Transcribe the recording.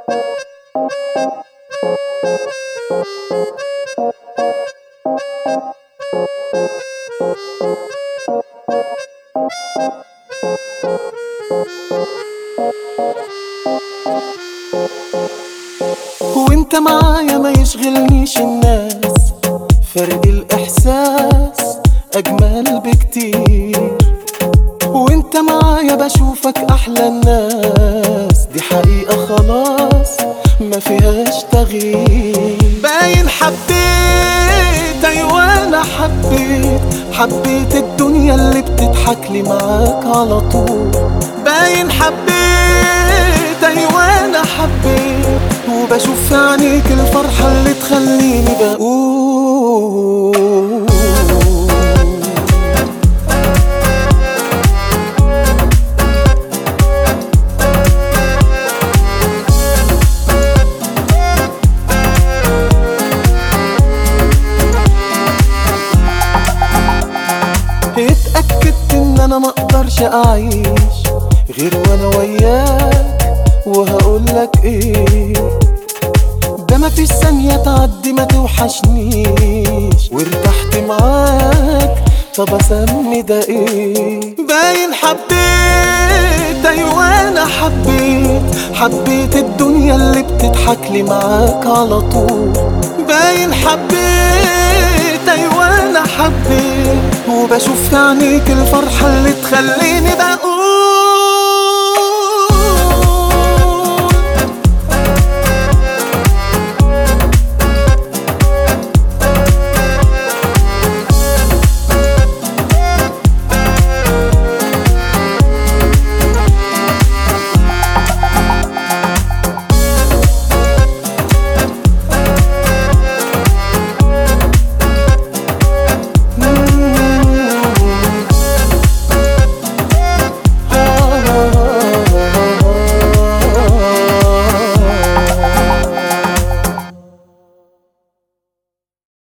وانت معايا ما يشغلنيش الناس، فرق الإحساس أجمل بكتير. وانت معايا بشوفك أحلى الناس، دي حقيقة خلاص ما فيهاش تغيير. باين حبيت، أيوة أنا حبيت الدنيا اللي بتضحك لي معاك على طول. باين حبيت، أيوة أنا وبشوف في عينيك الفرحة اللي تخليني بقول. اتأكدت ان انا مقدرش اعيش غير وانا وياك، وهقولك ايه، ده مفيش ثانية تعدي ما توحشنيش، وارتحت معاك طب اسمي ده ايه. باين حبيت، ايوه انا حبيت الدنيا اللي بتضحك لي معاك على طول. باين حبيت، ايوه انا وبشوف في عينيك الفرحة اللي تخليني بقول.